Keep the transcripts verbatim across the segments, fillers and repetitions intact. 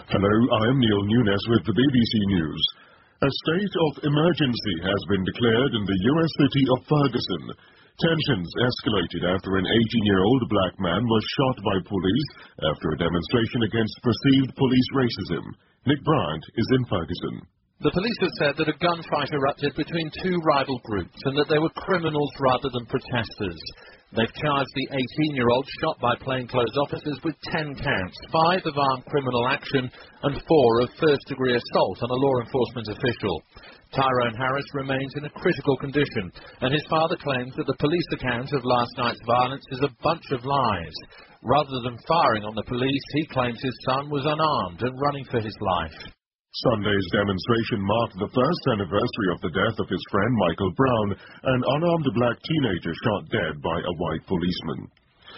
Hello, I am Neil Nunes with the B B C News. A state of emergency has been declared in the U S city of Ferguson. Tensions escalated after an eighteen-year-old black man was shot by police after a demonstration against perceived police racism. Nick Bryant is in Ferguson. The police have said that a gunfight erupted between two rival groups and that they were criminals rather than protesters. They've charged the eighteen-year-old shot by plainclothes officers with ten counts, five of armed criminal action and four of first-degree assault on a law enforcement official. Tyrone Harris remains in a critical condition, and his father claims that the police account of last night's violence is a bunch of lies. Rather than firing on the police, he claims his son was unarmed and running for his life. Sunday's demonstration marked the first anniversary of the death of his friend Michael Brown, an unarmed black teenager shot dead by a white policeman.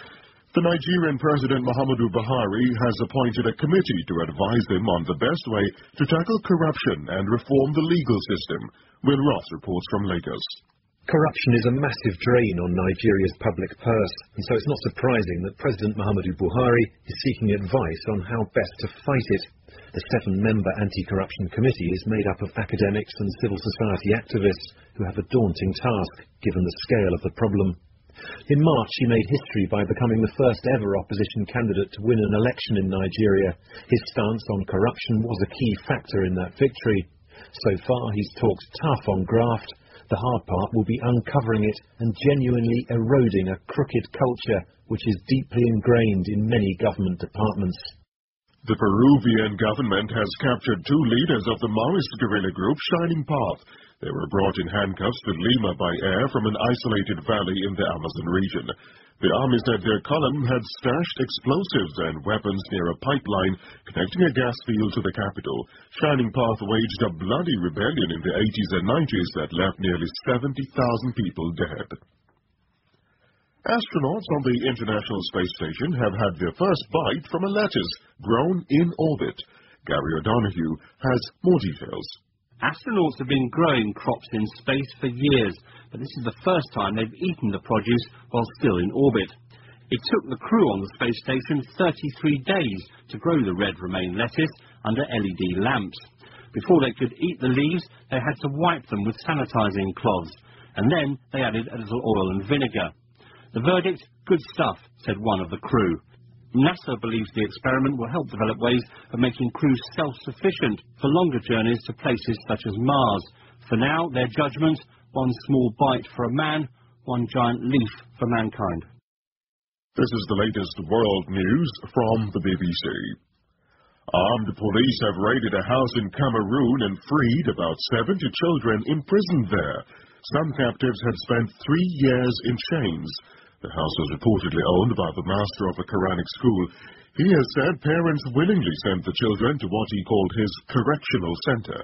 The Nigerian President Muhammadu Buhari has appointed a committee to advise him on the best way to tackle corruption and reform the legal system. Will Ross reports from Lagos. Corruption is a massive drain on Nigeria's public purse, and so it's not surprising that President Muhammadu Buhari is seeking advice on how best to fight it. The seven-member anti-corruption committee is made up of academics and civil society activists who have a daunting task, given the scale of the problem. In March, he made history by becoming the first ever opposition candidate to win an election in Nigeria. His stance on corruption was a key factor in that victory. So far, he's talked tough on graft. The hard part will be uncovering it and genuinely eroding a crooked culture which is deeply ingrained in many government departments. The Peruvian government has captured two leaders of the Maoist guerrilla group Shining Path. They were brought in handcuffs to Lima by air from an isolated valley in the Amazon region. The army said their column had stashed explosives and weapons near a pipeline connecting a gas field to the capital. Shining Path waged a bloody rebellion in the eighties and nineties that left nearly seventy thousand people dead. Astronauts on the International Space Station have had their first bite from a lettuce grown in orbit. Gary O'Donoghue has more details. Astronauts have been growing crops in space for years, but this is the first time they've eaten the produce while still in orbit. It took the crew on the space station thirty-three days to grow the red romaine lettuce under L E D lamps. Before they could eat the leaves, they had to wipe them with sanitizing cloths, and then they added a little oil and vinegar. The verdict? Good stuff, said one of the crew. NASA believes the experiment will help develop ways of making crews self-sufficient for longer journeys to places such as Mars. For now, their judgment, one small bite for a man, one giant leaf for mankind. This is the latest world news from the B B C. Armed police have raided a house in Cameroon and freed about seventy children imprisoned there. Some captives had spent three years in chains. The house was reportedly owned by the master of a Quranic school. He has said parents willingly sent the children to what he called his correctional center.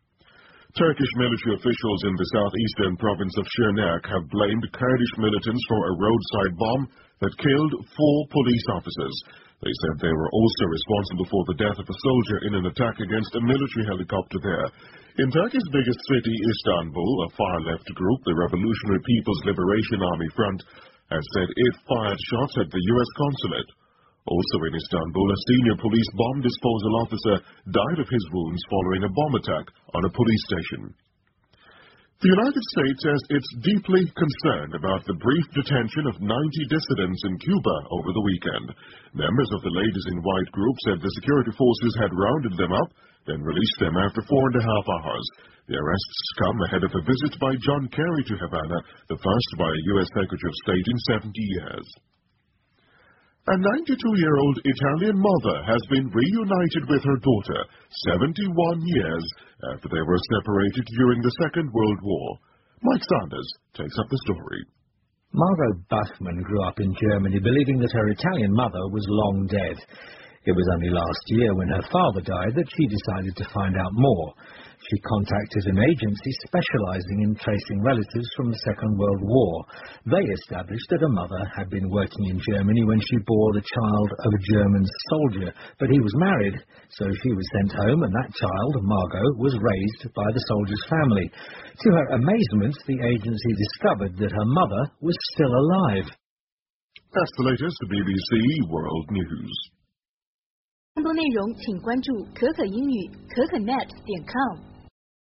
Turkish military officials in the southeastern province of Şırnak have blamed Kurdish militants for a roadside bomb that killed four police officers. They said they were also responsible for the death of a soldier in an attack against a military helicopter there. In Turkey's biggest city, Istanbul, a far-left group, the Revolutionary People's Liberation Army Front, has said it fired shots at the U S consulate. Also in Istanbul, a senior police bomb disposal officer died of his wounds following a bomb attack on a police station. The United States says it's deeply concerned about the brief detention of ninety dissidents in Cuba over the weekend. Members of the Ladies in White group said the security forces had rounded them up, then released them after four and a half hours. The arrests come ahead of a visit by John Kerry to Havana, the first by a U S Secretary of State in seventy years. A ninety-two-year-old Italian mother has been reunited with her daughter seventy-one years after they were separated during the Second World War. Mike Sanders takes up the story. Margot Bachmann grew up in Germany believing that her Italian mother was long dead. It was only last year, when her father died, that she decided to find out more. She contacted an agency specializing in tracing relatives from the Second World War. They established that her mother had been working in Germany when she bore the child of a German soldier, but he was married, so she was sent home, and that child, Margot, was raised by the soldier's family. To her amazement, the agency discovered that her mother was still alive. That's the latest B B C World News. The 多内容请关注可可英语可可 net 点 com。